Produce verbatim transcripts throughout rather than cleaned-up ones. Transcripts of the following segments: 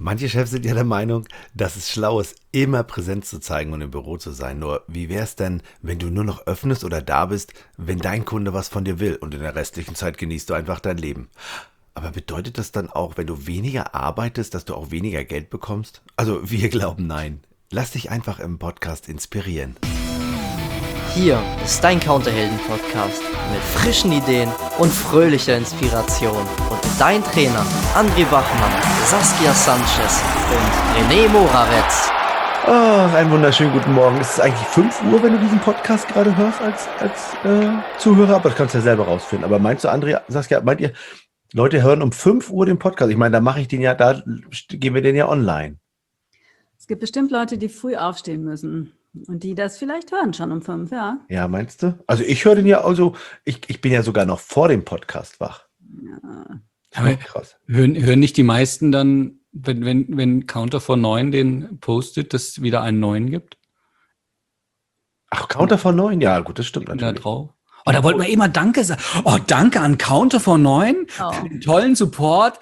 Manche Chefs sind ja der Meinung, dass es schlau ist, immer Präsenz zu zeigen und im Büro zu sein. Nur, wie wär's denn, wenn du nur noch öffnest oder da bist, wenn dein Kunde was von dir will und in der restlichen Zeit genießt du einfach dein Leben? Aber bedeutet das dann auch, wenn du weniger arbeitest, dass du auch weniger Geld bekommst? Also, wir glauben nein. Lass dich einfach im Podcast inspirieren. Hier ist dein Counterhelden-Podcast mit frischen Ideen und fröhlicher Inspiration. Und dein Trainer André Bachmann, Saskia Sanchez und René Morawetz. Oh, einen wunderschönen guten Morgen. Es ist eigentlich fünf Uhr, wenn du diesen Podcast gerade hörst als, als äh, Zuhörer, aber das kannst du ja selber rausfinden. Aber meinst du, André, Saskia, meint ihr, Leute hören um fünf Uhr den Podcast? Ich meine, da mache ich den ja, da gehen wir den ja online. Es gibt bestimmt Leute, die früh aufstehen müssen und die das vielleicht hören schon um fünf, ja. Ja, meinst du? Also ich höre den ja, also ich, ich bin ja sogar noch vor dem Podcast wach. Ja. Aber krass. Hören, hören nicht die meisten dann, wenn, wenn, wenn Counter vor neun den postet, dass es wieder einen neuen gibt? Ach, Counter vor neun? Ja, gut, das stimmt natürlich. Da drauf. Oh, da wollten wir immer Danke sagen. Oh, danke an Counter vor neun Oh. für den tollen Support.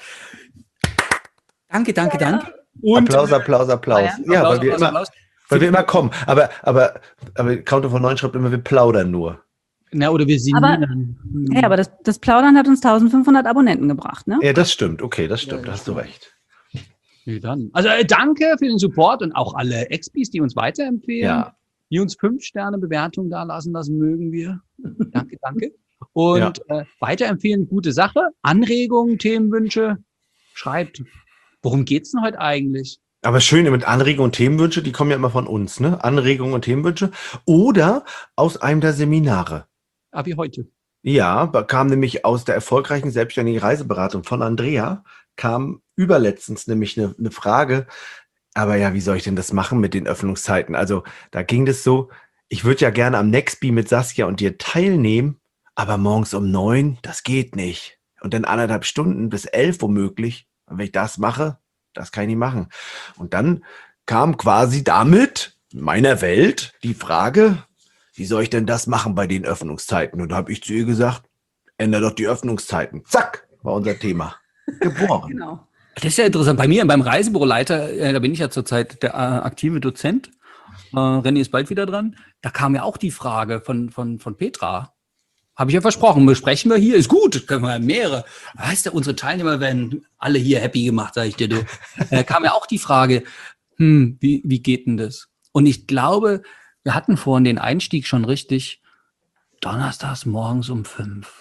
Danke, danke, Ja, ja. danke. Und Applaus, Applaus, Applaus. Ah, Ja, Applaus, weil, wir Applaus, immer, Applaus. weil wir immer kommen. Aber, aber, aber Counter von neun schreibt immer, wir plaudern nur. Na, oder wir sinnieren. Ja, aber das, das Plaudern hat uns eintausendfünfhundert Abonnenten gebracht, ne? Ja, das stimmt. Okay, das stimmt. Da hast du recht. Ja, dann. Also äh, danke für den Support und auch alle Expis, die uns weiterempfehlen. Ja. Die uns fünf Sterne Bewertung da lassen, das mögen wir. Danke, danke. Und ja. äh, weiterempfehlen, gute Sache. Anregungen, Themenwünsche, schreibt. Worum geht's denn heute eigentlich? Aber schön, mit Anregungen und Themenwünsche, die kommen ja immer von uns, ne? Anregungen und Themenwünsche. Oder aus einem der Seminare. Ah, wie heute. Ja, kam nämlich aus der erfolgreichen selbstständigen Reiseberatung von Andrea, kam überletztens nämlich eine, eine Frage, aber ja, wie soll ich denn das machen mit den Öffnungszeiten? Also da ging das so, ich würde ja gerne am Nextbee mit Saskia und dir teilnehmen, aber morgens um neun, das geht nicht. Und dann anderthalb Stunden bis elf womöglich. Und wenn ich das mache, das kann ich nicht machen. Und dann kam quasi damit in meiner Welt die Frage, wie soll ich denn das machen bei den Öffnungszeiten? Und da habe ich zu ihr gesagt, ändere doch die Öffnungszeiten. Zack, war unser Thema. Geboren. Genau. Das ist ja interessant. Bei mir, beim Reisebüroleiter, äh, da bin ich ja zurzeit der äh, aktive Dozent. Äh, René ist bald wieder dran. Da kam ja auch die Frage von, von, von Petra. Habe ich ja versprochen, besprechen wir hier. Ist gut, können wir mehrere. Weißt du, unsere Teilnehmer werden alle hier happy gemacht, sage ich dir. Du. Da kam ja auch die Frage, hm, wie, wie geht denn das? Und ich glaube, wir hatten vorhin den Einstieg schon richtig. Donnerstags morgens um fünf.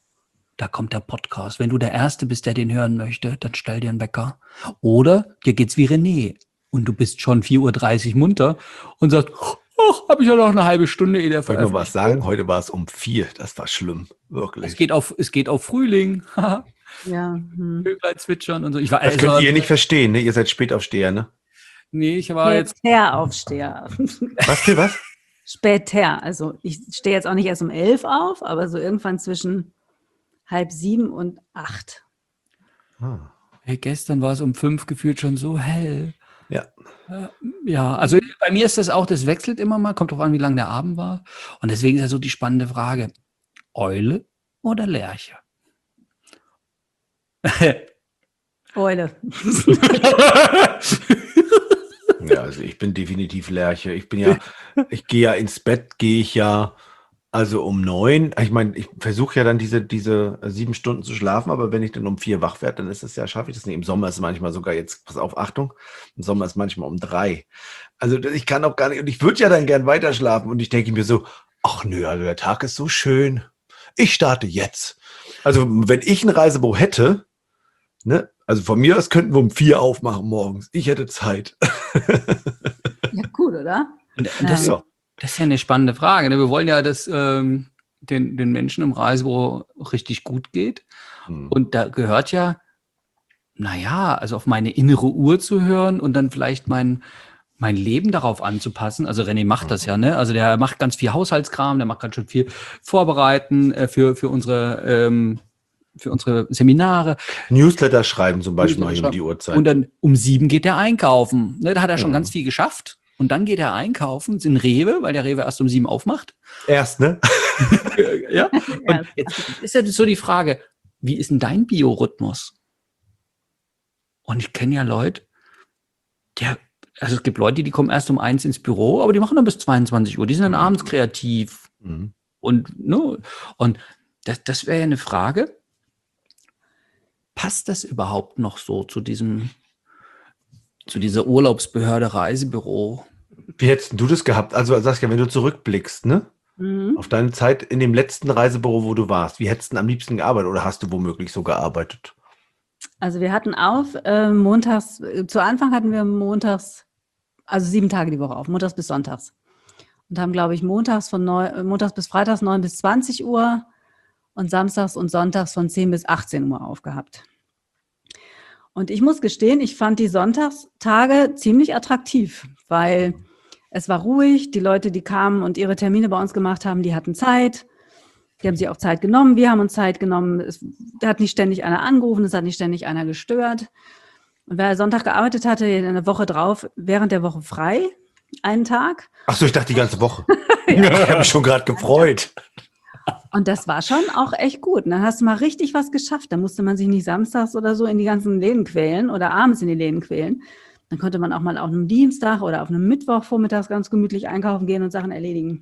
Da kommt der Podcast. Wenn du der Erste bist, der den hören möchte, dann stell dir einen Wecker. Oder dir geht's wie René und du bist schon vier Uhr dreißig munter und sagst, ach, habe ich ja noch eine halbe Stunde, ehe der Soll ich noch was sagen? Heute war es um vier. Das war schlimm, wirklich. Es geht auf, es geht auf Frühling. Ja. Hm. Vöglein zwitschern und so. Ich war, Das also, könnt ihr nicht verstehen, ne? Ihr seid Spätaufsteher, ne? Nee, ich war jetzt. Später Aufsteher. Was für was? Später. Also ich stehe jetzt auch nicht erst um elf auf, aber so irgendwann zwischen halb sieben und acht. Ah. Hey, gestern war es um fünf gefühlt schon so hell. Ja. Äh, Ja, also bei mir ist das auch, das wechselt immer mal, kommt drauf an, wie lang der Abend war. Und deswegen ist ja so die spannende Frage, Eule oder Lerche? Eule. Ja, also ich bin definitiv Lerche. Ich bin ja, ich gehe ja ins Bett, gehe ich ja also um neun. Ich meine, ich versuche ja dann diese, diese sieben Stunden zu schlafen, aber wenn ich dann um vier wach werde, dann ist es ja, schaffe ich das nicht. Im Sommer ist es manchmal sogar jetzt, pass auf, Achtung, im Sommer ist es manchmal um drei. Also ich kann auch gar nicht, und ich würde ja dann gern weiter schlafen und ich denke mir so, ach nö, also der Tag ist so schön. Ich starte jetzt. Also wenn ich ein Reisebüro hätte, ne, also von mir aus könnten wir um vier aufmachen morgens. Ich hätte Zeit. Ja, cool, oder? Und das, Ja. das ist ja eine spannende Frage. Ne? Wir wollen ja, dass ähm, den, den Menschen im Reisebüro richtig gut geht. Hm. Und da gehört ja, naja, also auf meine innere Uhr zu hören und dann vielleicht mein, mein Leben darauf anzupassen. Also René macht das ja, ne? Also der macht ganz viel Haushaltskram, der macht ganz schön viel Vorbereiten äh, für, für unsere ähm, für unsere Seminare. Newsletter schreiben zum Beispiel mal Newsletter um die Uhrzeit. Und dann um sieben geht er einkaufen. Ne, da hat er schon Ja. ganz viel geschafft. Und dann geht er einkaufen, in Rewe, weil der Rewe erst um sieben aufmacht. Erst, ne? Ja. Und jetzt ist ja so die Frage, wie ist denn dein Biorhythmus? Und ich kenne ja Leute, der, also es gibt Leute, die kommen erst um eins ins Büro, aber die machen dann bis zweiundzwanzig Uhr. Die sind dann abends kreativ. Mhm. Und, ne, und das, das wäre ja eine Frage. Passt das überhaupt noch so zu diesem, zu dieser Urlaubsbehörde Reisebüro? Wie hättest du das gehabt? Also Saskia, wenn du zurückblickst, ne? Mhm. Auf deine Zeit in dem letzten Reisebüro, wo du warst, wie hättest du am liebsten gearbeitet oder hast du womöglich so gearbeitet? Also wir hatten auf, äh, montags, äh, zu Anfang hatten wir montags, also sieben Tage die Woche auf, montags bis sonntags. Und haben, glaube ich, montags von neun, äh, montags bis freitags neun bis zwanzig Uhr und samstags und sonntags von zehn bis achtzehn Uhr aufgehabt. Und ich muss gestehen, ich fand die Sonntagstage ziemlich attraktiv, weil es war ruhig, die Leute, die kamen und ihre Termine bei uns gemacht haben, die hatten Zeit. Die haben sich auch Zeit genommen, wir haben uns Zeit genommen. Es da hat nicht ständig einer angerufen, es hat nicht ständig einer gestört. Und wer Sonntag gearbeitet hatte, eine Woche drauf, während der Woche frei, einen Tag. Ach so, ich dachte die ganze Woche. Ich habe mich schon gerade gefreut. Und das war schon auch echt gut. Dann hast du mal richtig was geschafft. Da musste man sich nicht samstags oder so in die ganzen Läden quälen oder abends in die Läden quälen. Dann konnte man auch mal auf einem Dienstag oder auf einem Mittwoch vormittags ganz gemütlich einkaufen gehen und Sachen erledigen.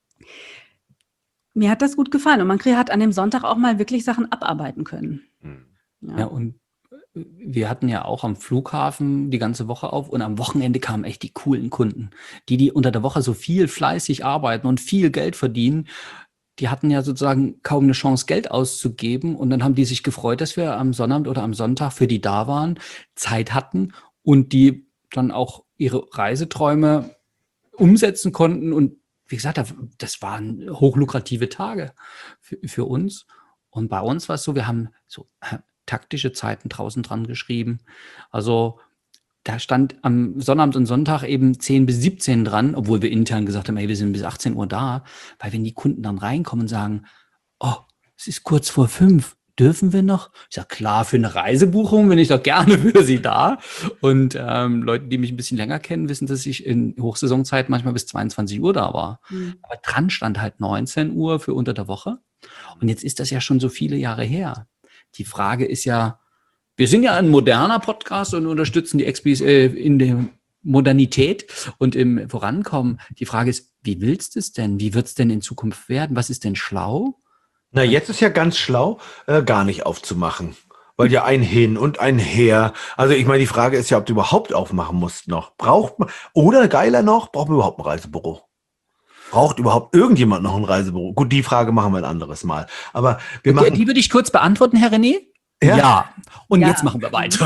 Mir hat das gut gefallen und man hat an dem Sonntag auch mal wirklich Sachen abarbeiten können. Ja, ja und wir hatten ja auch am Flughafen die ganze Woche auf und am Wochenende kamen echt die coolen Kunden, die, die unter der Woche so viel fleißig arbeiten und viel Geld verdienen. Die hatten ja sozusagen kaum eine Chance, Geld auszugeben und dann haben die sich gefreut, dass wir am Sonnabend oder am Sonntag für die da waren, Zeit hatten und die dann auch ihre Reiseträume umsetzen konnten und wie gesagt, das waren hochlukrative Tage für, für uns. Und bei uns war es so, wir haben so taktische Zeiten draußen dran geschrieben. Also da stand am Sonnabend und Sonntag eben zehn bis siebzehn dran, obwohl wir intern gesagt haben, ey, wir sind bis achtzehn Uhr da. Weil wenn die Kunden dann reinkommen und sagen, oh, es ist kurz vor fünf, dürfen wir noch? Ich sage, klar, für eine Reisebuchung bin ich doch gerne für Sie da. Und ähm, Leute, die mich ein bisschen länger kennen, wissen, dass ich in Hochsaisonzeit manchmal bis zweiundzwanzig Uhr da war. Mhm. Aber dran stand halt neunzehn Uhr für unter der Woche. Und jetzt ist das ja schon so viele Jahre her. Die Frage ist ja, wir sind ja ein moderner Podcast und unterstützen die X Ps äh, in der Modernität und im Vorankommen. Die Frage ist, wie willst du es denn? Wie wird es denn in Zukunft werden? Was ist denn schlau? Na, jetzt ist ja ganz schlau, äh, gar nicht aufzumachen. Weil ja ein Hin und ein Her. Also ich meine, die Frage ist ja, ob du überhaupt aufmachen musst noch. Braucht man, oder geiler noch, braucht man überhaupt ein Reisebüro? Braucht überhaupt irgendjemand noch ein Reisebüro? Gut, die Frage machen wir ein anderes Mal. Aber wir okay, machen. Die würde ich kurz beantworten, Herr René. Ja. ja. Und ja. Jetzt machen wir weiter.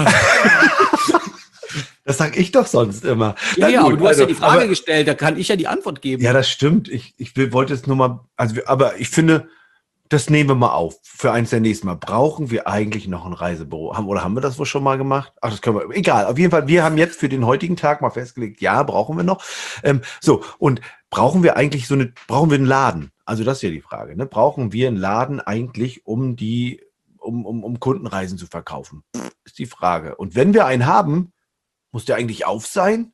Das sage ich doch sonst immer. Ja, Na ja, gut, aber du hast also, ja die Frage aber, gestellt, da kann ich ja die Antwort geben. Ja, das stimmt. Ich, ich will, wollte es nur mal, also, aber ich finde, das nehmen wir mal auf für eins der nächsten Mal. Brauchen wir eigentlich noch ein Reisebüro? Haben, oder haben wir das wohl schon mal gemacht? Ach, das können wir, egal. Auf jeden Fall, wir haben jetzt für den heutigen Tag mal festgelegt, ja, brauchen wir noch. Ähm, so, und brauchen wir eigentlich so eine, brauchen wir einen Laden? Also das ist ja die Frage, ne? Brauchen wir einen Laden eigentlich, um die, um, um, um Kundenreisen zu verkaufen? Ist die Frage. Und wenn wir einen haben, muss der eigentlich auf sein?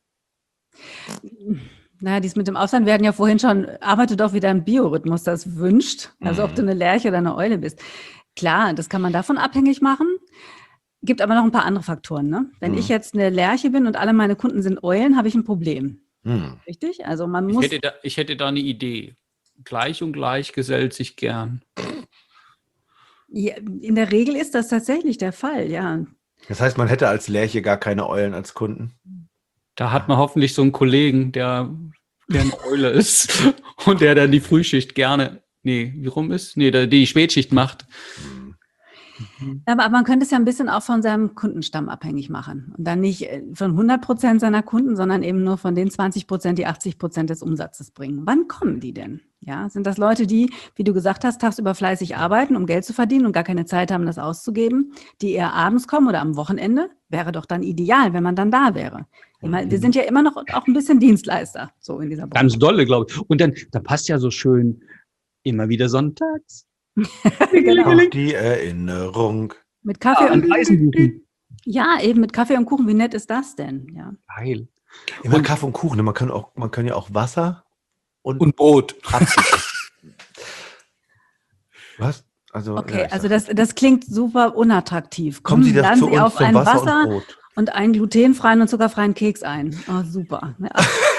Naja, dies mit dem Aufsein, wir hatten ja vorhin schon, arbeite doch wieder im Biorhythmus, das wünscht. Also ob du eine Lerche oder eine Eule bist. Klar, das kann man davon abhängig machen. Gibt aber noch ein paar andere Faktoren. Ne? Wenn mhm. ich jetzt eine Lerche bin und alle meine Kunden sind Eulen, habe ich ein Problem. Mhm. Richtig? Also man muss. Ich hätte, da, ich hätte da eine Idee. Gleich und gleich gesellt sich gern. Ja, in der Regel ist das tatsächlich der Fall, ja. Das heißt, man hätte als Lerche gar keine Eulen als Kunden? Da hat man hoffentlich so einen Kollegen, der, der eine Eule ist und der dann die Frühschicht gerne, nee, wie rum ist? Nee, der die Spätschicht macht. Mhm. Aber, aber man könnte es ja ein bisschen auch von seinem Kundenstamm abhängig machen. Und dann nicht von hundert Prozent seiner Kunden, sondern eben nur von den zwanzig Prozent, die achtzig Prozent des Umsatzes bringen. Wann kommen die denn? Ja, sind das Leute, die, wie du gesagt hast, tagsüber fleißig arbeiten, um Geld zu verdienen und gar keine Zeit haben, das auszugeben, die eher abends kommen oder am Wochenende? Wäre doch dann ideal, wenn man dann da wäre. Ich meine, wir sind ja immer noch auch ein bisschen Dienstleister, so in dieser Branche. Ganz dolle, glaube ich. Und dann, da passt ja so schön immer wieder sonntags. Genau. Die Erinnerung. Mit Kaffee ja, und Kuchen. Ja, eben mit Kaffee und Kuchen. Wie nett ist das denn? Ja. Geil. Immer Kaffee und Kuchen. Man kann auch, man kann ja auch Wasser und, und Brot. Was? Also, okay, ja, also das, das klingt super unattraktiv. Kommen Sie das dann zu Sie uns auf zum ein Wasser, Wasser und Brot? und einen glutenfreien und zuckerfreien Keks ein. Oh, super. Ja.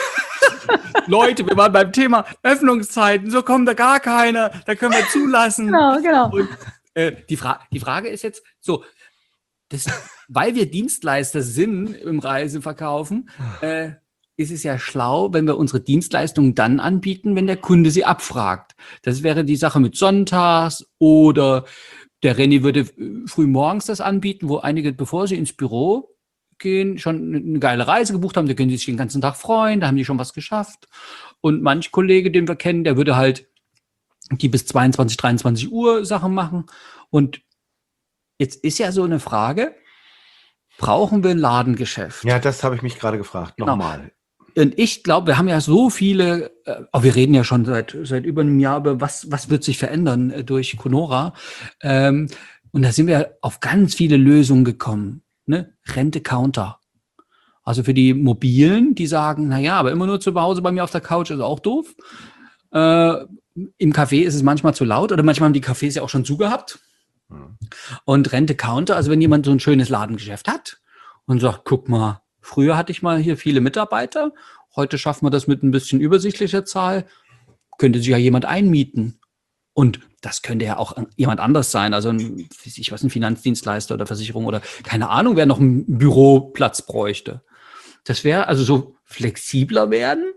Leute, wir waren beim Thema Öffnungszeiten. So kommt da gar keiner. Da können wir zulassen. Genau, genau. Und, äh, die, Fra- die Frage ist jetzt so, das, weil wir Dienstleister sind im Reiseverkaufen, äh, ist es ja schlau, wenn wir unsere Dienstleistungen dann anbieten, wenn der Kunde sie abfragt. Das wäre die Sache mit Sonntags oder der René würde früh morgens das anbieten, wo einige, bevor sie ins Büro gehen, schon eine geile Reise gebucht haben, da können sie sich den ganzen Tag freuen, da haben die schon was geschafft. Und manch Kollege, den wir kennen, der würde halt die bis zweiundzwanzig, dreiundzwanzig Uhr Sachen machen. Und jetzt ist ja so eine Frage, brauchen wir ein Ladengeschäft? Ja, das habe ich mich gerade gefragt. Genau. Nochmal. Und ich glaube, wir haben ja so viele, äh, oh, wir reden ja schon seit seit über einem Jahr über was was wird sich verändern äh, durch Conora. Ähm, und da sind wir auf ganz viele Lösungen gekommen. Ne? Rente-Counter. Also für die Mobilen, die sagen, na ja, aber immer nur zu Hause bei mir auf der Couch ist auch doof. Äh, Im Café ist es manchmal zu laut oder manchmal haben die Cafés ja auch schon zugehabt. Hm. Und Rente-Counter, also wenn jemand so ein schönes Ladengeschäft hat und sagt, guck mal, früher hatte ich mal hier viele Mitarbeiter, heute schaffen wir das mit ein bisschen übersichtlicher Zahl, könnte sich ja jemand einmieten. Und das könnte ja auch jemand anders sein, also ein, ich weiß, ein Finanzdienstleister oder Versicherung oder keine Ahnung, wer noch einen Büroplatz bräuchte. Das wäre also so flexibler werden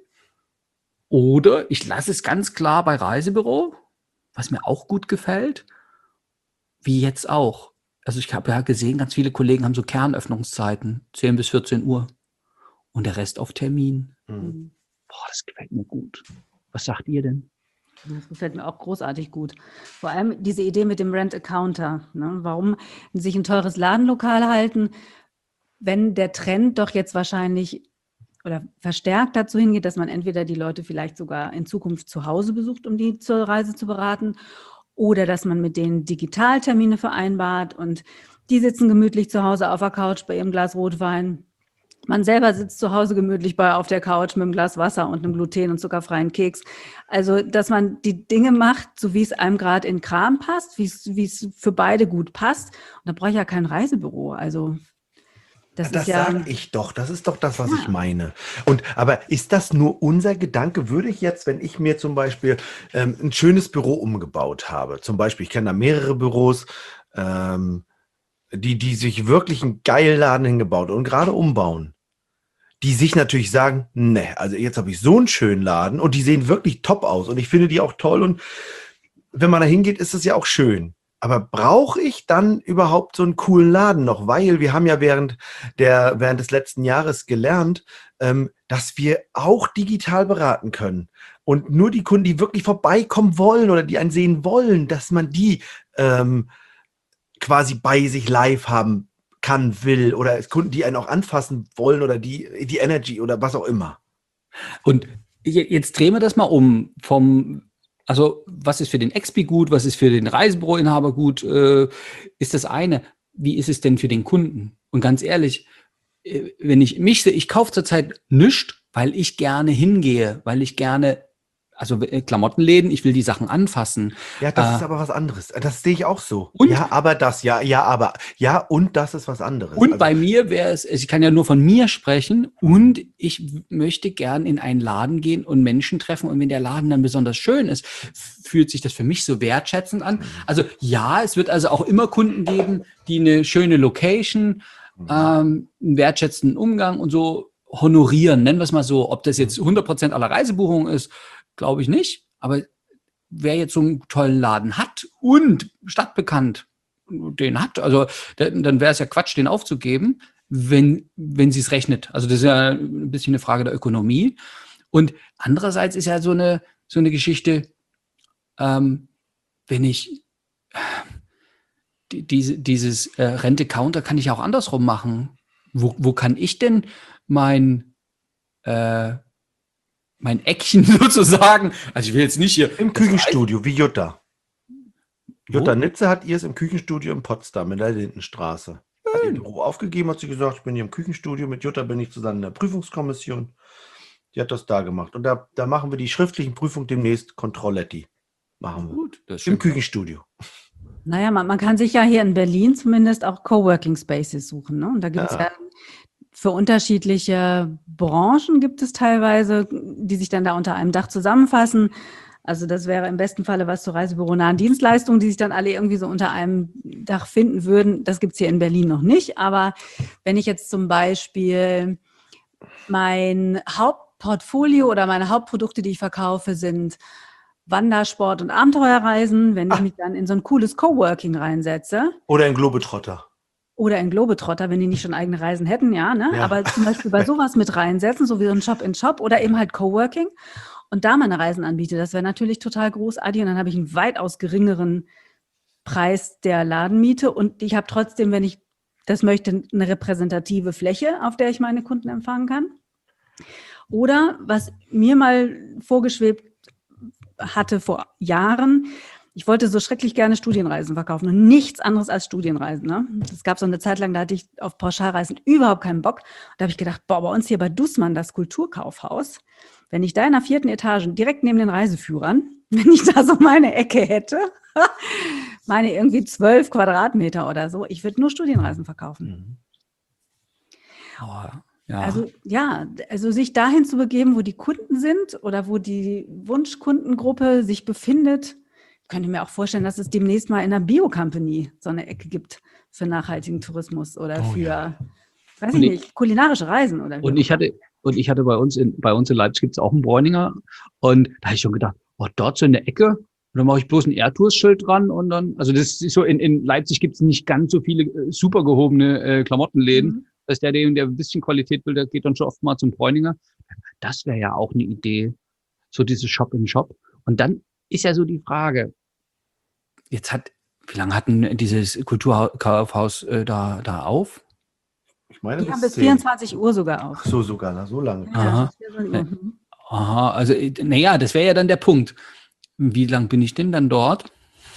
oder ich lasse es ganz klar bei Reisebüro, was mir auch gut gefällt, wie jetzt auch. Also ich habe ja gesehen, ganz viele Kollegen haben so Kernöffnungszeiten, zehn bis vierzehn Uhr und der Rest auf Termin. Hm. Boah, das gefällt mir gut. Was sagt ihr denn? Das gefällt mir auch großartig gut. Vor allem diese Idee mit dem Rent-A-Counter. Ne? Warum sich ein teures Ladenlokal halten, wenn der Trend doch jetzt wahrscheinlich oder verstärkt dazu hingeht, dass man entweder die Leute vielleicht sogar in Zukunft zu Hause besucht, um die zur Reise zu beraten, oder dass man mit denen Digitaltermine vereinbart und die sitzen gemütlich zu Hause auf der Couch bei ihrem Glas Rotwein. Man selber sitzt zu Hause gemütlich bei, auf der Couch mit einem Glas Wasser und einem gluten- und zuckerfreien Keks. Also, dass man die Dinge macht, so wie es einem gerade in den Kram passt, wie es, wie es für beide gut passt. Und da brauche ich ja kein Reisebüro. Also, das, Das ist ja... sage ich doch. Das ist doch das, was Ja. ich meine. Und aber ist das nur unser Gedanke? Würde ich jetzt, wenn ich mir zum Beispiel ähm, ein schönes Büro umgebaut habe, zum Beispiel, ich kenne da mehrere Büros, ähm, die, die sich wirklich einen geilen Laden hingebaut und gerade umbauen, die sich natürlich sagen, ne, also jetzt habe ich so einen schönen Laden und die sehen wirklich top aus und ich finde die auch toll und wenn man da hingeht, ist es ja auch schön. Aber brauche ich dann überhaupt so einen coolen Laden noch? Weil wir haben ja während der, während des letzten Jahres gelernt, ähm, dass wir auch digital beraten können. Und nur die Kunden, die wirklich vorbeikommen wollen oder die einen sehen wollen, dass man die ähm, quasi bei sich live haben kann, will oder es Kunden, die einen auch anfassen wollen oder die, die Energy oder was auch immer. Und je- jetzt drehen wir das mal um vom, also was ist für den Expi gut, was ist für den Reisebüroinhaber gut, äh, ist das eine. Wie ist es denn für den Kunden? Und ganz ehrlich, äh, wenn ich mich sehe, ich kaufe zurzeit nichts, weil ich gerne hingehe, weil ich gerne, also äh, Klamottenläden, ich will die Sachen anfassen. Ja, das Äh, ist aber was anderes. Das sehe ich auch so. Und? Ja, aber das, ja, ja, aber, ja, und das ist was anderes. Und Also, bei mir wäre es, ich kann ja nur von mir sprechen und ich w- möchte gern in einen Laden gehen und Menschen treffen und wenn der Laden dann besonders schön ist, f- fühlt sich das für mich so wertschätzend an. Also ja, es wird also auch immer Kunden geben, die eine schöne Location, ähm, einen wertschätzenden Umgang und so honorieren, nennen wir es mal so. Ob das jetzt hundert Prozent aller Reisebuchungen ist, glaube ich nicht, aber wer jetzt so einen tollen Laden hat und stadtbekannt den hat, also dann dann wäre es ja Quatsch, den aufzugeben, wenn, wenn sie es rechnet. Also das ist ja ein bisschen eine Frage der Ökonomie. Und andererseits ist ja so eine, so eine Geschichte, ähm, wenn ich die, diese, dieses äh, Rente-Counter kann ich ja auch andersrum machen. Wo, wo kann ich denn mein äh, mein Eckchen sozusagen, also ich will jetzt nicht hier im Küchenstudio, wie Jutta. Wo? Jutta Nitze hat ihr es im Küchenstudio in Potsdam in der Lindenstraße. Hat ihr Büro aufgegeben, hat sie gesagt, ich bin hier im Küchenstudio, mit Jutta bin ich zusammen in der Prüfungskommission. Die hat das da gemacht. Und da, da machen wir die schriftlichen Prüfungen demnächst Controlletti. Machen wir. Gut, das ist Im schön. Küchenstudio. Naja, man, man kann sich ja hier in Berlin zumindest auch Coworking Spaces suchen. Ne? Und da gibt es Ja. ja für unterschiedliche Branchen gibt es teilweise, die sich dann da unter einem Dach zusammenfassen. Also das wäre im besten Falle was zu reisebüronahen Dienstleistungen, die sich dann alle irgendwie so unter einem Dach finden würden. Das gibt es hier in Berlin noch nicht. Aber wenn ich jetzt zum Beispiel mein Hauptportfolio oder meine Hauptprodukte, die ich verkaufe, sind Wandersport und Abenteuerreisen, wenn ich Ah. mich dann in so ein cooles Coworking reinsetze Oder ein Globetrotter. oder in Globetrotter, wenn die nicht schon eigene Reisen hätten, ja, ne? Ja. Aber zum Beispiel bei sowas mit reinsetzen, so wie so ein Shop-in-Shop oder eben halt Coworking und da meine Reisen anbiete, das wäre natürlich total großartig und dann habe ich einen weitaus geringeren Preis der Ladenmiete und ich habe trotzdem, wenn ich das möchte, eine repräsentative Fläche, auf der ich meine Kunden empfangen kann. Oder was mir mal vorgeschwebt hatte vor Jahren, ich wollte so schrecklich gerne Studienreisen verkaufen und nichts anderes als Studienreisen. Ne? Es gab so eine Zeit lang, da hatte ich auf Pauschalreisen überhaupt keinen Bock. Da habe ich gedacht, boah, bei uns hier bei Dussmann, das Kulturkaufhaus, wenn ich da in der vierten Etage direkt neben den Reiseführern, wenn ich da so meine Ecke hätte, meine irgendwie zwölf Quadratmeter oder so, ich würde nur Studienreisen verkaufen. Oh, ja. Also ja, also sich dahin zu begeben, wo die Kunden sind oder wo die Wunschkundengruppe sich befindet. Ich könnte mir auch vorstellen, dass es demnächst mal in der Bio-Company so eine Ecke gibt für nachhaltigen Tourismus oder Oh, für, ja. weiß Und ich ich- nicht, kulinarische Reisen oder wie Und auch ich hatte, und ich hatte bei uns in, bei uns in Leipzig gibt es auch einen Bräuninger. Und da habe ich schon gedacht, oh, dort so in der Ecke. Und dann mache ich bloß ein Airtours-Schild dran und dann, also das ist so, in, in Leipzig gibt es nicht ganz so viele äh, super gehobene äh, Klamottenläden. Mhm. Das ist der, der, der ein bisschen Qualität will, der geht dann schon oft mal zum Bräuninger. Das wäre ja auch eine Idee. So dieses Shop-in-Shop. Und dann ist ja so die Frage, jetzt hat, wie lange hat denn dieses Kulturkaufhaus äh, da, da auf? Ich meine, Die haben bis zehn. vierundzwanzig Uhr sogar auf. Ach so, sogar, na, so lange. Aha. das ist vierundzwanzig Uhr. Mhm. Aha, also, äh, naja, das wäre ja dann der Punkt. Wie lang bin ich denn dann dort?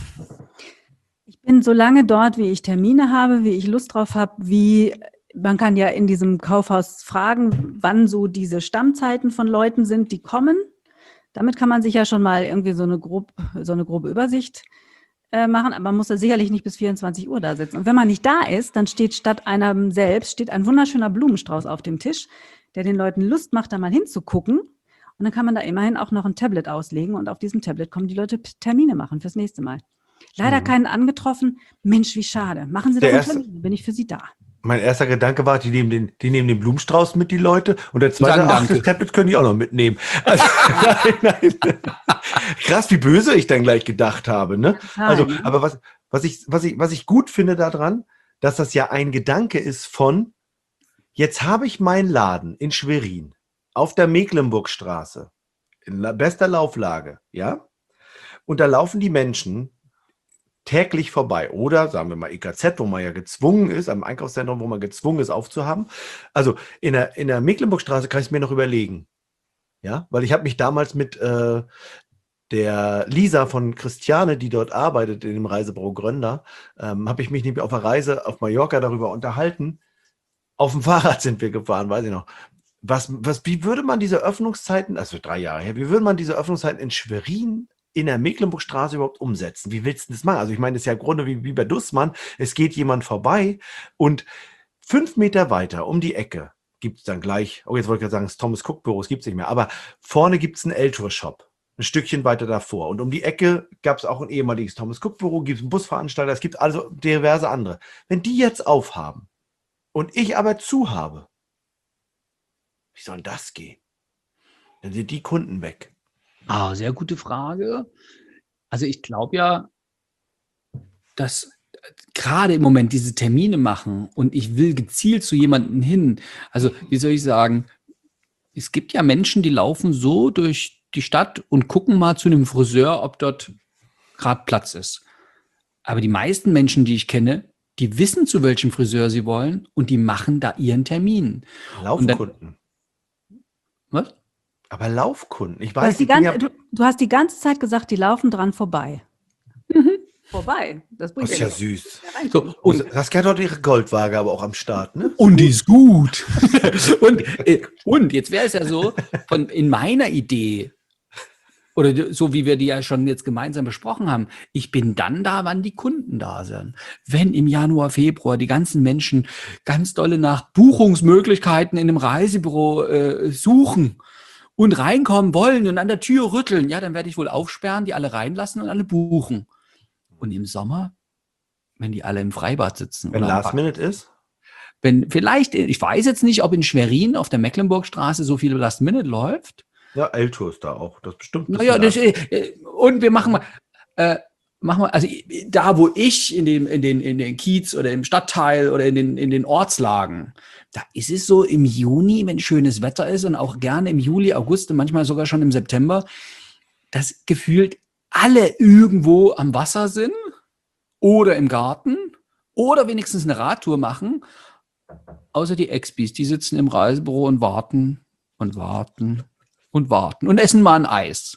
Ich bin so lange dort, wie ich Termine habe, wie ich Lust drauf habe, wie man kann ja in diesem Kaufhaus fragen, wann so diese Stammzeiten von Leuten sind, die kommen. Damit kann man sich ja schon mal irgendwie so eine, grob, so eine grobe Übersicht äh, machen, aber man muss da sicherlich nicht bis vierundzwanzig Uhr da sitzen. Und wenn man nicht da ist, dann steht statt einem selbst steht ein wunderschöner Blumenstrauß auf dem Tisch, der den Leuten Lust macht, da mal hinzugucken. Und dann kann man da immerhin auch noch ein Tablet auslegen und auf diesem Tablet kommen die Leute P- Termine machen fürs nächste Mal. Leider Mhm. keinen angetroffen. Mensch, wie schade. Machen Sie doch Der einen erste- Termin, dann bin ich für Sie da. Mein erster Gedanke war, die nehmen den, die nehmen den Blumenstrauß mit, die Leute. Und der zweite, Sagen ach, danke. das Tablet können die auch noch mitnehmen. Also, nein, nein. Krass, wie böse ich dann gleich gedacht habe, ne? Total, Also, ne? aber was, was ich, was ich, was ich gut finde daran, dass das ja ein Gedanke ist von, jetzt habe ich meinen Laden in Schwerin auf der Mecklenburgstraße in la- bester Lauflage, ja? Und da laufen die Menschen täglich vorbei. Oder sagen wir mal E K Z, wo man ja gezwungen ist, am Einkaufszentrum, wo man gezwungen ist aufzuhaben. Also in der, in der Mecklenburgstraße kann ich es mir noch überlegen. Ja, weil ich habe mich damals mit äh, der Lisa von Christiane, die dort arbeitet in dem Reisebüro Grönder, ähm, habe ich mich nämlich auf einer Reise auf Mallorca darüber unterhalten. Auf dem Fahrrad sind wir gefahren, weiß ich noch. Was, was, wie würde man diese Öffnungszeiten, also drei Jahre her, wie würde man diese Öffnungszeiten in Schwerin in der Mecklenburgstraße überhaupt umsetzen? Wie willst du das machen? Also ich meine, das ist ja im Grunde wie, wie bei Dussmann. Es geht jemand vorbei und fünf Meter weiter um die Ecke gibt es dann gleich, oh jetzt wollte ich gerade sagen, das Thomas Cook Büro, es gibt es nicht mehr, aber vorne gibt es einen L-Tour-Shop. Ein Stückchen weiter davor. Und um die Ecke gab es auch ein ehemaliges Thomas Cook Büro, gibt es einen Busveranstalter, es gibt also diverse andere. Wenn die jetzt aufhaben und ich aber zu habe, wie soll das gehen? Dann sind die Kunden weg. Ah, sehr gute Frage. Also ich glaube ja, dass gerade im Moment diese Termine machen und ich will gezielt zu jemandem hin. Also wie soll ich sagen, es gibt ja Menschen, die laufen so durch die Stadt und gucken mal zu einem Friseur, ob dort gerade Platz ist. Aber die meisten Menschen, die ich kenne, die wissen, zu welchem Friseur sie wollen und die machen da ihren Termin. Laufkunden. Was? Aber Laufkunden. Ich Du hast, weiß, die ich bin ganze, ja, du, du hast die ganze Zeit gesagt, die laufen dran vorbei. Vorbei. Das das bringt ist ja süß. So, Und und, Saskia hat dort ihre Goldwaage aber auch am Start, ne? und die ist gut. und, äh, und jetzt wäre es ja so, von, in meiner Idee, oder so wie wir die ja schon jetzt gemeinsam besprochen haben, ich bin dann da, wann die Kunden da sind. Wenn im Januar, Februar die ganzen Menschen ganz dolle nach Buchungsmöglichkeiten in einem Reisebüro äh, suchen und reinkommen wollen und an der Tür rütteln, ja, dann werde ich wohl aufsperren, die alle reinlassen und alle buchen. Und im Sommer, wenn die alle im Freibad sitzen. Wenn oder Last Minute ist? Wenn vielleicht, ich weiß jetzt nicht, ob in Schwerin auf der Mecklenburgstraße so viel Last Minute läuft. Ja, L-Tour ist da auch. Das bestimmt. Naja, das, äh, und wir machen mal, äh, machen wir, also da, wo ich in den, in den, in den Kiez oder im Stadtteil oder in den, in den Ortslagen, da ist es so im Juni, wenn schönes Wetter ist und auch gerne im Juli, August und manchmal sogar schon im September, dass gefühlt alle irgendwo am Wasser sind oder im Garten oder wenigstens eine Radtour machen, außer die Expis, die sitzen im Reisebüro und warten und warten und warten und essen mal ein Eis.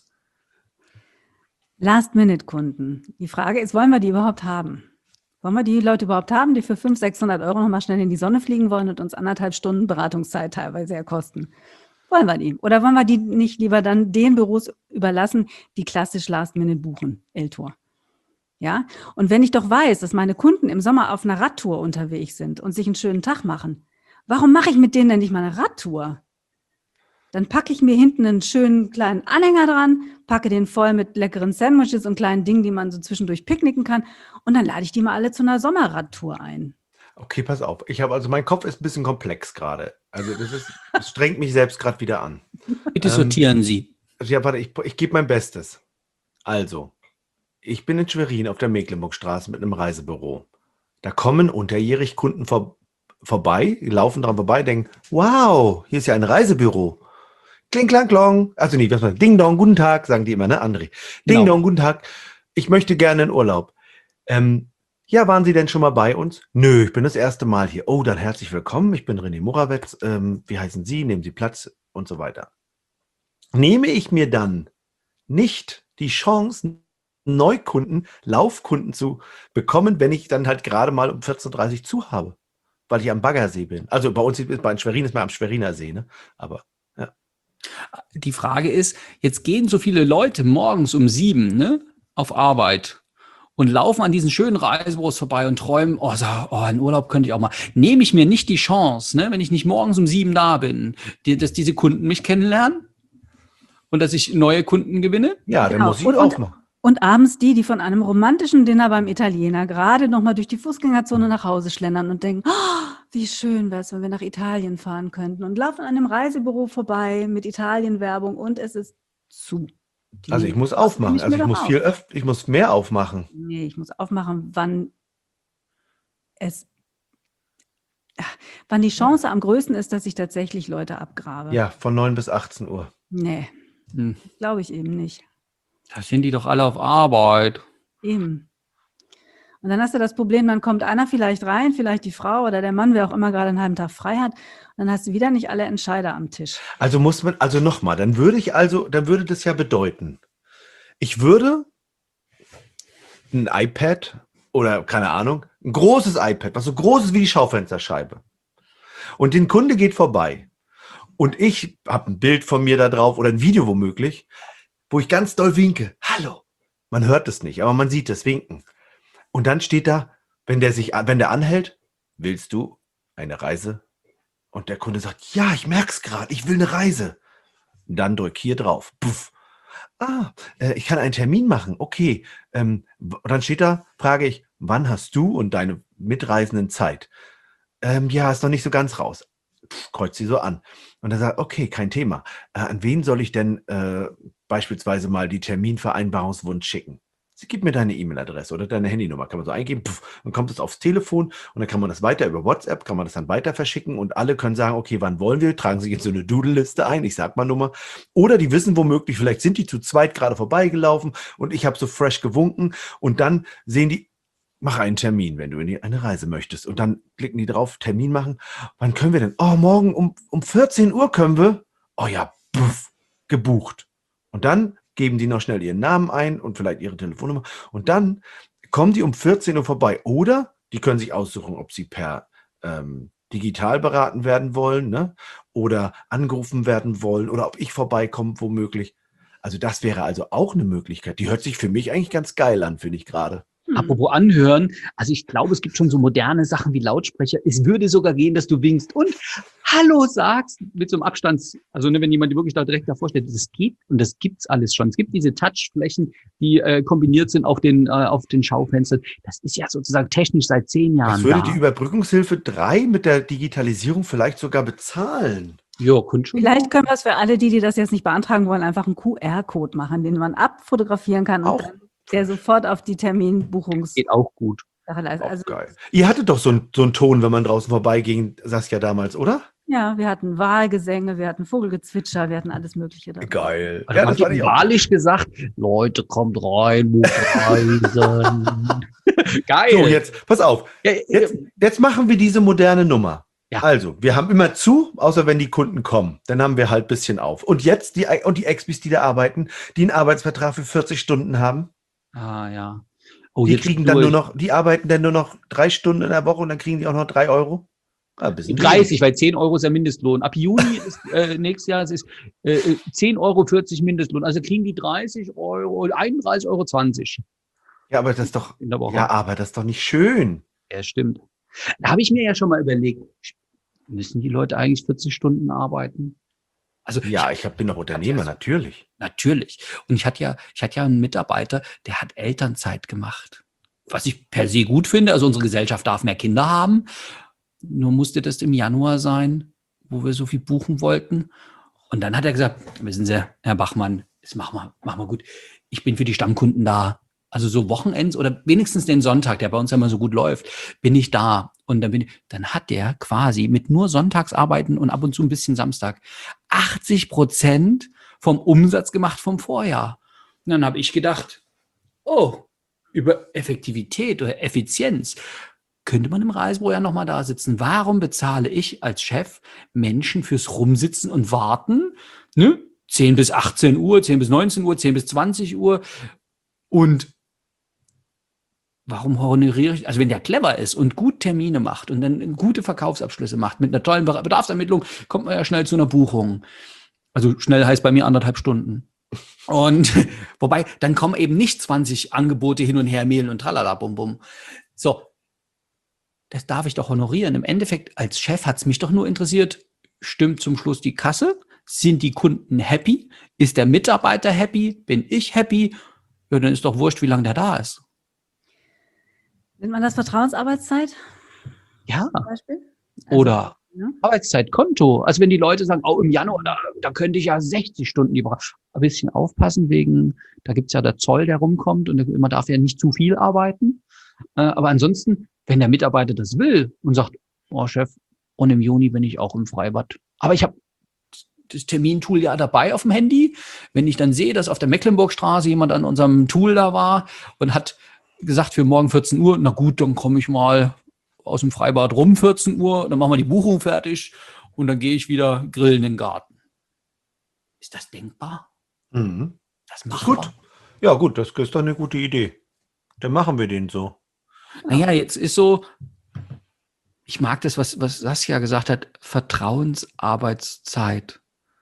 Last-Minute-Kunden. Die Frage ist, wollen wir die überhaupt haben? Wollen wir die Leute überhaupt haben, die für fünfhundert, sechshundert Euro nochmal schnell in die Sonne fliegen wollen und uns anderthalb Stunden Beratungszeit teilweise ja kosten? Wollen wir die? Oder wollen wir die nicht lieber dann den Büros überlassen, die klassisch Last-Minute buchen, L-Tour? Ja? Und wenn ich doch weiß, dass meine Kunden im Sommer auf einer Radtour unterwegs sind und sich einen schönen Tag machen, warum mache ich mit denen denn nicht mal eine Radtour? Dann packe ich mir hinten einen schönen kleinen Anhänger dran, packe den voll mit leckeren Sandwiches und kleinen Dingen, die man so zwischendurch picknicken kann. Und dann lade ich die mal alle zu einer Sommerradtour ein. Okay, pass auf. Ich habe also, mein Kopf ist ein bisschen komplex gerade. Also das ist, das strengt mich selbst gerade wieder an. Bitte sortieren ähm, Sie. Ja, warte, ich, ich gebe mein Bestes. Also, ich bin in Schwerin auf der Mecklenburgstraße mit einem Reisebüro. Da kommen unterjährig Kunden vor, vorbei, die laufen dran vorbei, denken, wow, hier ist ja ein Reisebüro. Kling, klang, klong. Also nicht, was man, Ding, dong, guten Tag, sagen die immer, ne, André. Ding, genau. Dong, guten Tag. Ich möchte gerne in Urlaub. Ähm, ja, waren Sie denn schon mal bei uns? Nö, ich bin das erste Mal hier. Oh, dann herzlich willkommen. Ich bin René Morawetz. Ähm, wie heißen Sie? Nehmen Sie Platz und so weiter. Nehme ich mir dann nicht die Chance, Neukunden, Laufkunden zu bekommen, wenn ich dann halt gerade mal um vierzehn Uhr dreißig zu habe, weil ich am Baggersee bin. Also bei uns, bei Schwerin ist man am Schweriner See, ne? Aber ja. Die Frage ist, jetzt gehen so viele Leute morgens um sieben, ne, auf Arbeit und laufen an diesen schönen Reisebüros vorbei und träumen, oh, so, oh, in Urlaub könnte ich auch mal. Nehme ich mir nicht die Chance, ne, wenn ich nicht morgens um sieben da bin, die, dass diese Kunden mich kennenlernen und dass ich neue Kunden gewinne? Ja, dann genau. muss ich und, auch und, machen. Und abends die, die von einem romantischen Dinner beim Italiener gerade nochmal durch die Fußgängerzone nach Hause schlendern und denken, oh, wie schön wäre es, wenn wir nach Italien fahren könnten, und laufen an einem Reisebüro vorbei mit Italien-Werbung und es ist zu. Die also ich muss aufmachen, also ich muss auf. viel öfter, ich muss mehr aufmachen. Nee, ich muss aufmachen, wann es, wann die Chance am größten ist, dass ich tatsächlich Leute abgrabe. Ja, von neun bis achtzehn Uhr. Nee, hm. glaube ich eben nicht. Da sind die doch alle auf Arbeit. Eben. Und dann hast du das Problem, dann kommt einer vielleicht rein, vielleicht die Frau oder der Mann, wer auch immer gerade einen halben Tag frei hat. Und dann hast du wieder nicht alle Entscheider am Tisch. Also muss man, also nochmal, dann würde ich also, dann würde das ja bedeuten, ich würde ein iPad oder keine Ahnung, ein großes iPad, was so groß ist wie die Schaufensterscheibe. Und den Kunde geht vorbei. Und ich habe ein Bild von mir da drauf oder ein Video womöglich, wo ich ganz doll winke. Hallo. Man hört es nicht, aber man sieht das Winken. Und dann steht da, wenn der sich, wenn der anhält, willst du eine Reise? Und der Kunde sagt, ja, ich merk's gerade, ich will eine Reise. Und dann drück hier drauf. Puff. Ah, äh, ich kann einen Termin machen. Okay. Ähm, und dann steht da, frage ich, wann hast du und deine Mitreisenden Zeit? Ähm, ja, ist noch nicht so ganz raus. Pff, kreuzt sie so an. Und er sagt, okay, kein Thema. Äh, an wen soll ich denn äh, beispielsweise mal die Terminvereinbarungswunsch schicken? Sie gibt mir deine E-Mail-Adresse oder deine Handynummer, kann man so eingeben, pff, dann kommt es aufs Telefon und dann kann man das weiter über WhatsApp, kann man das dann weiter verschicken und alle können sagen, okay, wann wollen wir, tragen sich in so eine Doodle-Liste ein, ich sag mal Nummer, oder die wissen womöglich, vielleicht sind die zu zweit gerade vorbeigelaufen und ich habe so fresh gewunken und dann sehen die, mach einen Termin, wenn du in die, eine Reise möchtest, und dann klicken die drauf, Termin machen, wann können wir denn? Oh, morgen um, um vierzehn Uhr können wir? Oh ja, puff, gebucht. Und dann geben die noch schnell ihren Namen ein und vielleicht ihre Telefonnummer. Und dann kommen die um vierzehn Uhr vorbei. Oder die können sich aussuchen, ob sie per ähm, digital beraten werden wollen, ne? Oder angerufen werden wollen oder ob ich vorbeikomme, womöglich. Also das wäre also auch eine Möglichkeit. Die hört sich für mich eigentlich ganz geil an, finde ich gerade. Hm. Apropos anhören, also ich glaube, es gibt schon so moderne Sachen wie Lautsprecher. Es würde sogar gehen, dass du winkst und Hallo sagst mit so einem Abstands, also ne, wenn jemand wirklich da direkt davor steht, das geht und das gibt's alles schon. Es gibt diese Touchflächen, die äh, kombiniert sind auf den äh, auf den Schaufenstern. Das ist ja sozusagen technisch seit zehn Jahren Das würde da. die Überbrückungshilfe drei mit der Digitalisierung vielleicht sogar bezahlen. Ja, könnte schon. Vielleicht können wir es für alle, die, die das jetzt nicht beantragen wollen, einfach einen Q R-Code machen, den man abfotografieren kann Auch. und dann der sofort auf die Terminbuchungs- Geht auch gut. Sache leistet. Auch Also, geil. Ihr hattet doch so einen so einen Ton, wenn man draußen vorbeiging, Saskia damals, oder? ja, wir hatten Wahlgesänge, wir hatten Vogelgezwitscher, wir hatten alles Mögliche dabei. Geil. Also Ja, das war ich ich auch. wahrlich gesagt, Leute, kommt rein, muss reisen. Geil. So, jetzt, pass auf. Ja, Jetzt, jetzt machen wir diese moderne Nummer. Ja. Also, wir haben immer zu, außer wenn die Kunden kommen. Dann haben wir halt ein bisschen auf. Und jetzt die, und die Expis, die da arbeiten, die einen Arbeitsvertrag für vierzig Stunden haben, Ah, ja. Oh, die jetzt kriegen bist dann du- nur noch, die arbeiten dann nur noch drei Stunden in der Woche und dann kriegen die auch noch drei Euro. Ja, ein bisschen dreißig, weil zehn Euro ist der Mindestlohn. Ab Juni ist äh, nächstes Jahr, es ist äh, zehn Euro vierzig Mindestlohn. Also kriegen die dreißig Euro, einunddreißig Euro zwanzig Ja, aber das ist doch, in der Woche. ja, aber das ist doch nicht schön. Ja, stimmt. Da habe ich mir ja schon mal überlegt, müssen die Leute eigentlich vierzig Stunden arbeiten? Also Ja, ich hab, bin doch Unternehmer, natürlich. natürlich. Und ich hatte ja, ich hatte ja einen Mitarbeiter, der hat Elternzeit gemacht. Was ich per se gut finde. Also unsere Gesellschaft darf mehr Kinder haben. Nur musste das im Januar sein, wo wir so viel buchen wollten. Und dann hat er gesagt, wissen Sie, Herr Bachmann, das machen wir, machen wir gut. Ich bin für die Stammkunden da. Also so Wochenends oder wenigstens den Sonntag, der bei uns ja immer so gut läuft, bin ich da. Und dann bin ich, dann hat der quasi mit nur Sonntagsarbeiten und ab und zu ein bisschen Samstag achtzig Prozent vom Umsatz gemacht vom Vorjahr. Und dann habe ich gedacht, oh, über Effektivität oder Effizienz könnte man im Reisebüro ja nochmal da sitzen. Warum bezahle ich als Chef Menschen fürs Rumsitzen und Warten? Ne? zehn bis achtzehn Uhr, zehn bis neunzehn Uhr, zehn bis zwanzig Uhr. Und warum honoriere ich, also wenn der clever ist und gut Termine macht und dann gute Verkaufsabschlüsse macht, mit einer tollen Bedarfsermittlung, kommt man ja schnell zu einer Buchung. Also schnell heißt bei mir anderthalb Stunden. Und wobei, dann kommen eben nicht zwanzig Angebote hin und her, mailen und tralala, bum, bum. So, das darf ich doch honorieren. Im Endeffekt, als Chef hat es mich doch nur interessiert, stimmt zum Schluss die Kasse? Sind die Kunden happy? Ist der Mitarbeiter happy? Bin ich happy? Ja, dann ist doch wurscht, wie lange der da ist. Nennt man das Vertrauensarbeitszeit Ja, zum Beispiel? Also, oder ja. Arbeitszeitkonto. Also wenn die Leute sagen, oh, im Januar, da, da könnte ich ja sechzig Stunden die Woche. Ein bisschen aufpassen wegen, da gibt's ja der Zoll, der rumkommt und man darf ja nicht zu viel arbeiten. Äh, aber ansonsten, wenn der Mitarbeiter das will und sagt, oh Chef, und im Juni bin ich auch im Freibad. Aber ich habe das Termintool ja dabei auf dem Handy. Wenn ich dann sehe, dass auf der Mecklenburgstraße jemand an unserem Tool da war und hat gesagt, für morgen vierzehn Uhr, na gut, dann komme ich mal aus dem Freibad rum, vierzehn Uhr, dann machen wir die Buchung fertig und dann gehe ich wieder grillen in den Garten. Ist das denkbar? Mhm. Das machen Gut. Ja, gut, das ist doch eine gute Idee. Dann machen wir den so. wir. Naja, jetzt ist so, ich mag das, was, was Saskia gesagt hat, Vertrauensarbeitszeit.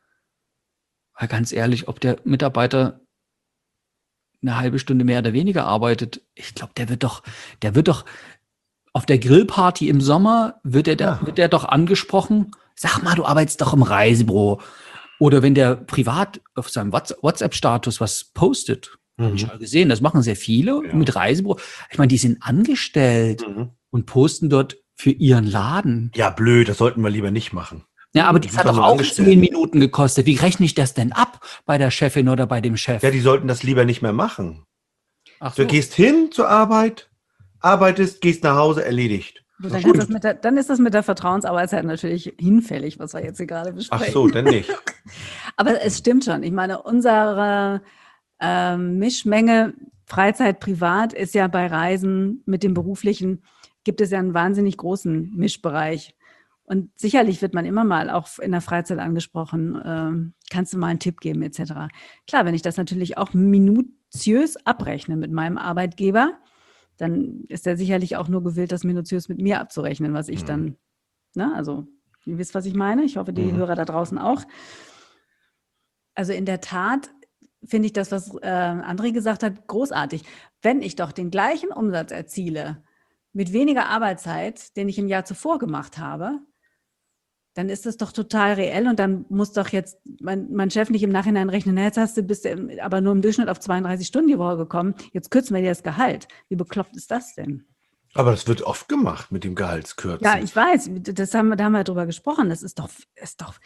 Weil ganz ehrlich, ob der Mitarbeiter eine halbe Stunde mehr oder weniger arbeitet, ich glaube, der wird doch, der wird doch auf der Grillparty im Sommer, wird der, Ja. wird der doch angesprochen, sag mal, du arbeitest doch im Reisebüro. Oder wenn der privat auf seinem WhatsApp-Status was postet, habe ich Mhm. schon gesehen, das machen sehr viele Ja. mit Reisebüro. Ich meine, die sind angestellt Mhm. und posten dort für ihren Laden. Ja, blöd, das sollten wir lieber nicht machen. Ja, aber Die das sind hat doch doch nur auch angestellt. zehn Minuten gekostet. Wie rechne ich das denn ab bei der Chefin oder bei dem Chef? Ja, die sollten das lieber nicht mehr machen. Ach Du gehst hin zur Arbeit, arbeitest, gehst nach Hause, erledigt. So, dann, kannst du das mit der, dann ist das mit der Vertrauensarbeitszeit natürlich hinfällig, was wir jetzt hier gerade besprechen. Ach so, dann nicht. Aber es stimmt schon. Ich meine, unsere ähm, Mischmenge Freizeit, Privat ist ja bei Reisen mit dem Beruflichen, gibt es ja einen wahnsinnig großen Mischbereich. Und sicherlich wird man immer mal auch in der Freizeit angesprochen, ähm, kannst du mal einen Tipp geben et cetera. Klar, wenn ich das natürlich auch minutiös abrechne mit meinem Arbeitgeber, dann ist er sicherlich auch nur gewillt, das minutiös mit mir abzurechnen, was ich Mhm. dann, ne, also ihr wisst, was ich meine. Ich hoffe, die Mhm. Hörer da draußen auch. Also in der Tat finde ich das, was äh, André gesagt hat, großartig. Wenn ich doch den gleichen Umsatz erziele mit weniger Arbeitszeit, den ich im Jahr zuvor gemacht habe, dann ist das doch total reell und dann muss doch jetzt mein, mein Chef nicht im Nachhinein rechnen, na, jetzt hast du, bist du aber nur im Durchschnitt auf zweiunddreißig Stunden die Woche gekommen, jetzt kürzen wir dir das Gehalt. Wie bekloppt ist das denn? Aber das wird oft gemacht mit dem Gehaltskürzen. Ja, ich weiß, das haben wir, da haben wir drüber gesprochen, das ist doch, ist doch...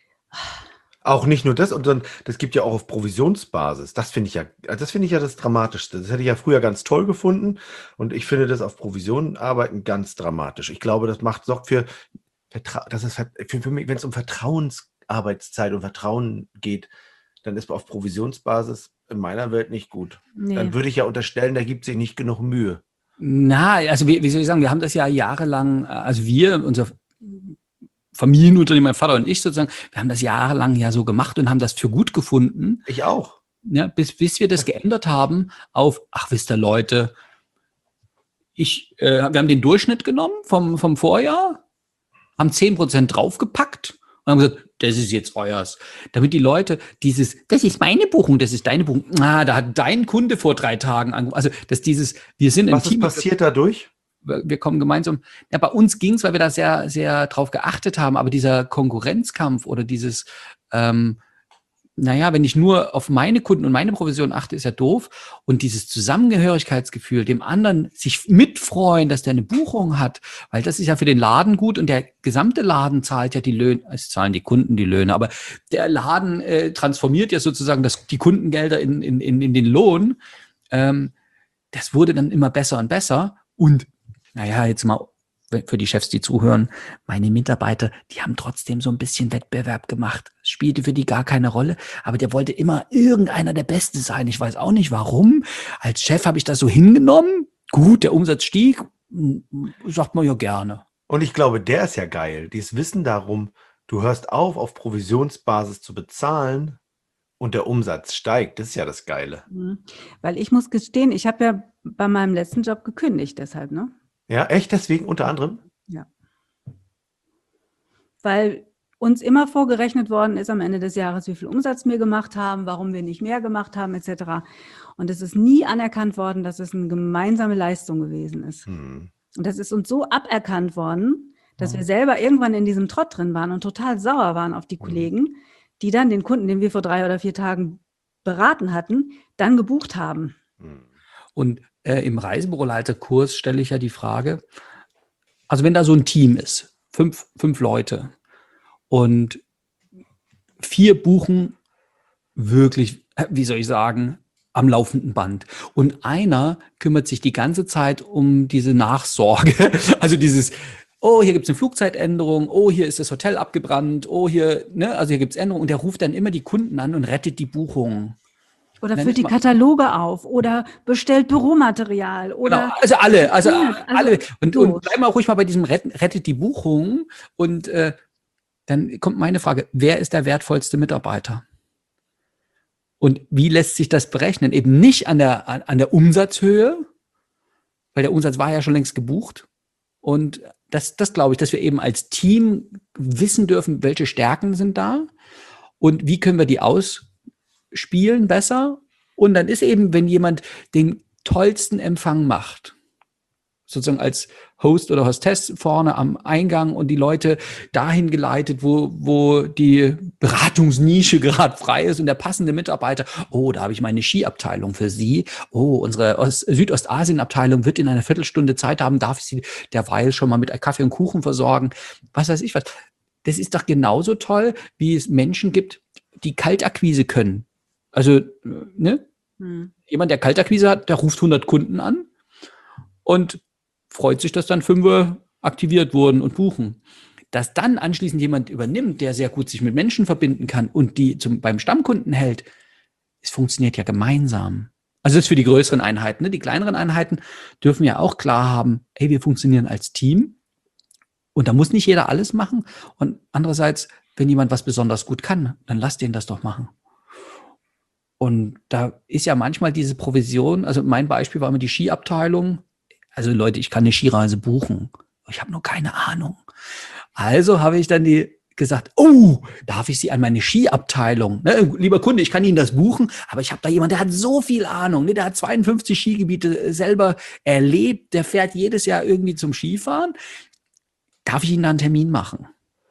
Auch nicht nur das, sondern das gibt ja auch auf Provisionsbasis. Das finde ich ja, das finde ich ja das Dramatischste. Das hätte ich ja früher ganz toll gefunden und ich finde das auf Provisionen arbeiten ganz dramatisch. Ich glaube, das macht, sorgt für, Vertra das ist für, für mich, wenn es um Vertrauensarbeitszeit und Vertrauen geht, dann ist auf Provisionsbasis in meiner Welt nicht gut. Nee. Dann würde ich ja unterstellen, da gibt sich nicht genug Mühe. Na, also wie, wie soll ich sagen, wir haben das ja jahrelang, also wir, unser Familienunternehmen, mein Vater und ich sozusagen, wir haben das jahrelang ja so gemacht und haben das für gut gefunden. Ich auch. Ja, bis, bis wir das geändert haben auf, ach wisst ihr Leute, ich, äh, wir haben den Durchschnitt genommen vom, vom Vorjahr, haben zehn Prozent draufgepackt und haben gesagt, das ist jetzt euers. Damit die Leute dieses, das ist meine Buchung, das ist deine Buchung, ah, da hat dein Kunde vor drei Tagen angerufen. Also, dass dieses, wir sind Was im Team. ist passiert dadurch? Wir kommen gemeinsam. Ja, bei uns ging es, weil wir da sehr, sehr drauf geachtet haben, aber dieser Konkurrenzkampf oder dieses, ähm, naja, wenn ich nur auf meine Kunden und meine Provision achte, ist ja doof. Und dieses Zusammengehörigkeitsgefühl, dem anderen sich mitfreuen, dass der eine Buchung hat, weil das ist ja für den Laden gut und der gesamte Laden zahlt ja die Löhne, es zahlen die Kunden die Löhne, aber der Laden äh, transformiert ja sozusagen das, die Kundengelder in, in, in, in den Lohn. Ähm, das wurde dann immer besser und besser und naja, jetzt mal für die Chefs, die zuhören, meine Mitarbeiter, die haben trotzdem so ein bisschen Wettbewerb gemacht. Es spielte für die gar keine Rolle, aber der wollte immer irgendeiner der Beste sein. Ich weiß auch nicht warum. Als Chef habe ich das so hingenommen. Gut, der Umsatz stieg, sagt man ja gerne. Und ich glaube, der ist ja geil. Dieses Wissen darum, du hörst auf, auf Provisionsbasis zu bezahlen und der Umsatz steigt. Das ist ja das Geile. Weil ich muss gestehen, ich habe ja bei meinem letzten Job gekündigt deshalb, ne? Ja, echt deswegen unter anderem? Ja. Weil uns immer vorgerechnet worden ist am Ende des Jahres, wie viel Umsatz wir gemacht haben, warum wir nicht mehr gemacht haben, et cetera. Und es ist nie anerkannt worden, dass es eine gemeinsame Leistung gewesen ist. Hm. Und das ist uns so aberkannt worden, dass wir selber irgendwann in diesem Trott drin waren und total sauer waren auf die Kollegen, die dann den Kunden, den wir vor drei oder vier Tagen beraten hatten, dann gebucht haben. Hm. Und äh, im Reisebüroleiterkurs stelle ich ja die Frage, also wenn da so ein Team ist, fünf, fünf Leute und vier buchen wirklich, wie soll ich sagen, am laufenden Band. Und einer kümmert sich die ganze Zeit um diese Nachsorge, also dieses, oh, hier gibt es eine Flugzeitänderung, oh, hier ist das Hotel abgebrannt, oh, hier, ne, also hier gibt es Änderungen und der ruft dann immer die Kunden an und rettet die Buchungen. Oder füllt die Kataloge auf oder bestellt Büromaterial. Oder genau, also alle, also, also alle. Und, und bleiben wir auch ruhig mal bei diesem Rettet, rettet die Buchung. Und äh, dann kommt meine Frage, wer ist der wertvollste Mitarbeiter? Und wie lässt sich das berechnen? Eben nicht an der, an, an der Umsatzhöhe, weil der Umsatz war ja schon längst gebucht. Und das, das glaube ich, dass wir eben als Team wissen dürfen, welche Stärken sind da und wie können wir die aus spielen besser. Und dann ist eben, wenn jemand den tollsten Empfang macht, sozusagen als Host oder Hostess vorne am Eingang und die Leute dahin geleitet, wo, wo die Beratungsnische gerade frei ist und der passende Mitarbeiter, oh, da habe ich meine Skiabteilung für Sie. Oh, unsere Ost- Südostasien-Abteilung wird in einer Viertelstunde Zeit haben, darf ich Sie derweil schon mal mit Kaffee und Kuchen versorgen. Was weiß ich was. Das ist doch genauso toll, wie es Menschen gibt, die Kaltakquise können. Also, ne? Hm. Jemand, der Kaltakquise hat, der ruft hundert Kunden an und freut sich, dass dann fünf aktiviert wurden und buchen. Dass dann anschließend jemand übernimmt, der sehr gut sich mit Menschen verbinden kann und die zum, beim Stammkunden hält, es funktioniert ja gemeinsam. Also das ist für die größeren Einheiten. Ne? Die kleineren Einheiten dürfen ja auch klar haben, hey, wir funktionieren als Team und da muss nicht jeder alles machen. Und andererseits, wenn jemand was besonders gut kann, dann lasst den das doch machen. Und da ist ja manchmal diese Provision, also mein Beispiel war immer die Skiabteilung. Also Leute, ich kann eine Skireise buchen. Ich habe nur keine Ahnung. Also habe ich dann die gesagt, oh, darf ich Sie an meine Skiabteilung? Ne, lieber Kunde, ich kann Ihnen das buchen, aber ich habe da jemanden, der hat so viel Ahnung, ne, der hat zweiundfünfzig Skigebiete selber erlebt, der fährt jedes Jahr irgendwie zum Skifahren. Darf ich Ihnen da einen Termin machen?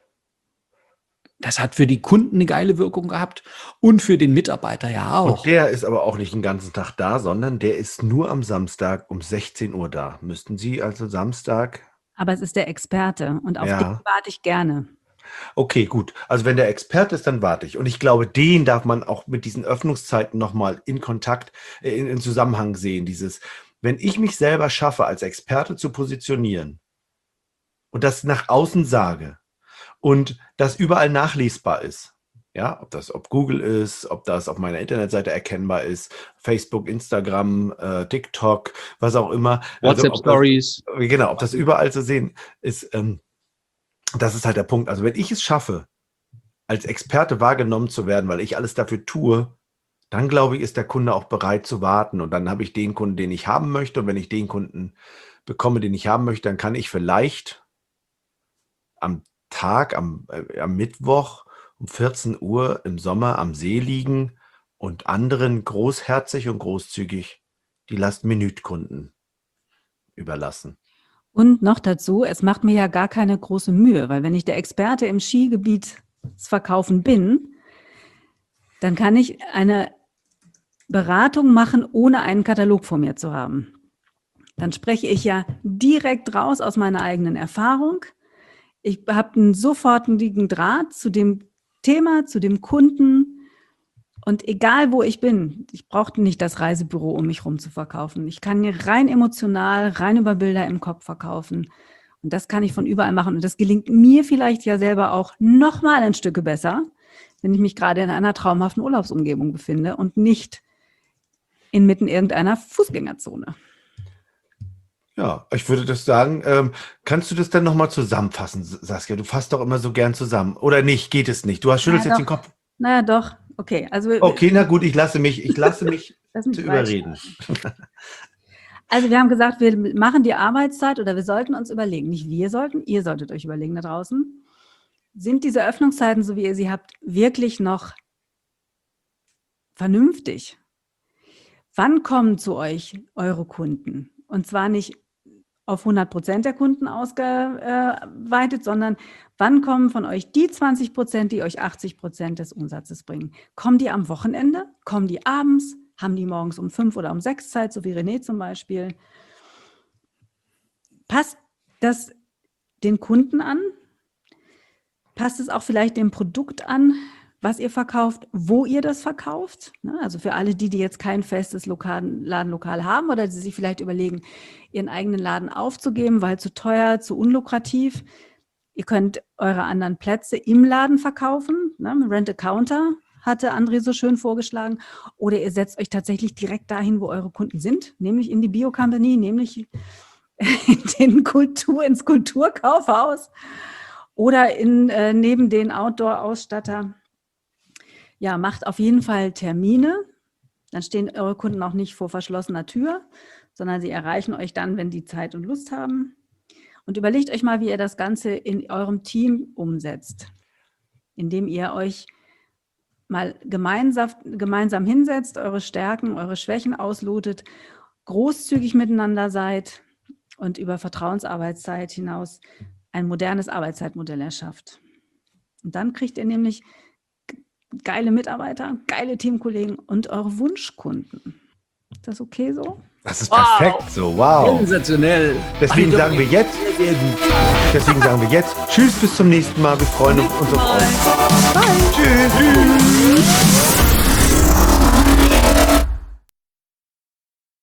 Das hat für die Kunden eine geile Wirkung gehabt und für den Mitarbeiter ja auch. Und der ist aber auch nicht den ganzen Tag da, sondern der ist nur am Samstag um sechzehn Uhr da. Müssten Sie also Samstag... Aber es ist der Experte und auf Ja. den warte ich gerne. Okay, gut. Also wenn der Experte ist, dann warte ich. Und ich glaube, den darf man auch mit diesen Öffnungszeiten nochmal in Kontakt, äh, in, in Zusammenhang sehen. Dieses, wenn ich mich selber schaffe, als Experte zu positionieren und das nach außen sage und das überall nachlesbar ist, ja, ob das ob Google ist, ob das auf meiner Internetseite erkennbar ist, Facebook, Instagram, äh, TikTok, was auch immer. Also, ob WhatsApp-Stories. das, genau, ob das überall zu sehen ist, ähm, das ist halt der Punkt. Also wenn ich es schaffe, als Experte wahrgenommen zu werden, weil ich alles dafür tue, dann glaube ich, ist der Kunde auch bereit zu warten. Und dann habe ich den Kunden, den ich haben möchte. Und wenn ich den Kunden bekomme, den ich haben möchte, dann kann ich vielleicht am Tag, am, äh, am Mittwoch um vierzehn Uhr im Sommer am See liegen und anderen großherzig und großzügig die Last-Minute-Kunden überlassen. Und noch dazu, es macht mir ja gar keine große Mühe, weil wenn ich der Experte im Skigebietsverkaufen bin, dann kann ich eine Beratung machen, ohne einen Katalog vor mir zu haben. Dann spreche ich ja direkt raus aus meiner eigenen Erfahrung. Ich habe einen sofortigen Draht zu dem Thema, zu dem Kunden. Und egal, wo ich bin, ich brauchte nicht das Reisebüro, um mich rum zu verkaufen. Ich kann rein emotional, rein über Bilder im Kopf verkaufen. Und das kann ich von überall machen. Und das gelingt mir vielleicht ja selber auch noch mal ein Stück besser, wenn ich mich gerade in einer traumhaften Urlaubsumgebung befinde und nicht inmitten irgendeiner Fußgängerzone. Ja, ich würde das sagen, ähm, kannst du das dann nochmal zusammenfassen, Saskia? Du fasst doch immer so gern zusammen. Oder nicht, geht es nicht? Du hast schüttelst Ja, jetzt doch. den Kopf. Naja, doch. Okay, also Okay, na gut, ich lasse mich, ich lasse mich Lass mich zu überreden. Also wir haben gesagt, wir machen die Arbeitszeit oder wir sollten uns überlegen, nicht wir sollten, ihr solltet euch überlegen da draußen, sind diese Öffnungszeiten, so wie ihr sie habt, wirklich noch vernünftig? Wann kommen zu euch eure Kunden? Und zwar nicht auf hundert Prozent der Kunden ausgeweitet, sondern wann kommen von euch die zwanzig Prozent, die euch achtzig Prozent des Umsatzes bringen? Kommen die am Wochenende? Kommen die abends? Haben die morgens um fünf oder um sechs Zeit, so wie René zum Beispiel? Passt das den Kunden an? Passt es auch vielleicht dem Produkt an, was ihr verkauft, wo ihr das verkauft? Also für alle die, die jetzt kein festes Lokal, Ladenlokal haben oder die sich vielleicht überlegen, ihren eigenen Laden aufzugeben, weil zu teuer, zu unlukrativ. Ihr könnt eure anderen Plätze im Laden verkaufen. Rent a Counter hatte André so schön vorgeschlagen. Oder ihr setzt euch tatsächlich direkt dahin, wo eure Kunden sind, nämlich in die Bio-Company, nämlich in den Kultur, ins Kulturkaufhaus oder in, äh, neben den Outdoor-Ausstatter. Ja, macht auf jeden Fall Termine. Dann stehen eure Kunden auch nicht vor verschlossener Tür, sondern sie erreichen euch dann, wenn die Zeit und Lust haben. Und überlegt euch mal, wie ihr das Ganze in eurem Team umsetzt, indem ihr euch mal gemeinsam, gemeinsam hinsetzt, eure Stärken, eure Schwächen auslotet, großzügig miteinander seid und über Vertrauensarbeitszeit hinaus ein modernes Arbeitszeitmodell erschafft. Und dann kriegt ihr nämlich geile Mitarbeiter, geile Teamkollegen und eure Wunschkunden. Ist das okay so? Das ist perfekt Wow. so, wow. Sensationell. Deswegen Ach, sagen wir jetzt, sehr gut. deswegen sagen wir jetzt, tschüss, bis zum nächsten Mal. Wir freuen uns auf euch. Bye. Tschüss.